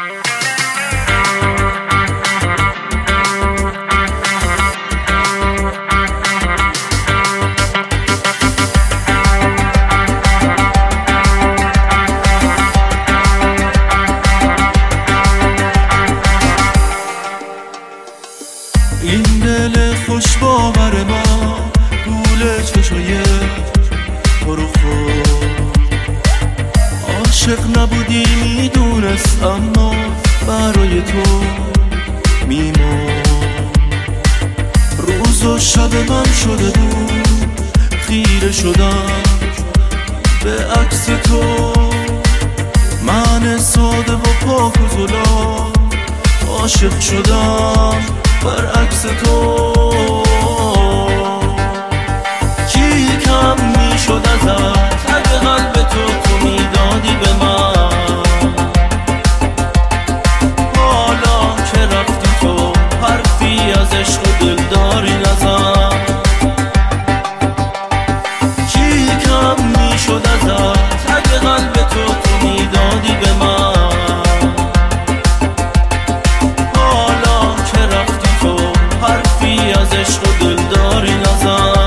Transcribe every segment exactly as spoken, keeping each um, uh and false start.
این دل خوش باور ما گول چشای پرو خود عاشق نبودی میدونست، اما برای تو میمون. روز و شب من شده بود، خیره شدم به عکس تو. من ساده و پاک و زلال عاشق شدم برعکس تو. چی کم میشد ازت اگه قلب تو تو میدادی به من؟ حالا که رفتی تو حرفی از عشق و دلداری نزن. چی کم میشد ازت اگه قلب تو تو میدادی به من؟ از عشق و دلداری نزن.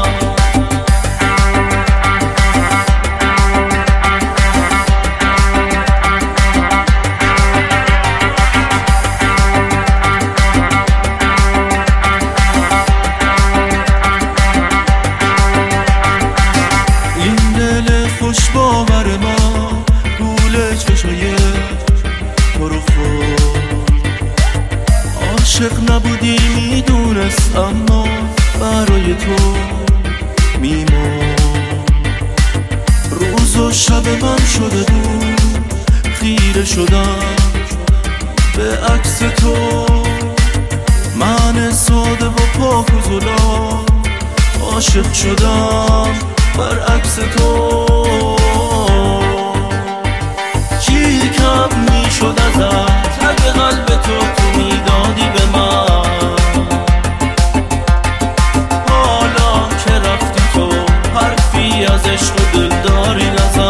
این دل خوش باور ما گول چشای پرو خود عاشق نبودی میدونست، اما برای تو میمون. روز و شب من شده بود، خیره شدم به عکس تو. من ساده و پاک و زلال عاشق شدم برعکس تو. چی کم میشد ازت اگه قلب تو تو میدادی به من؟ حالا که رفتی تو حرفی از عشق و دلداری نزن.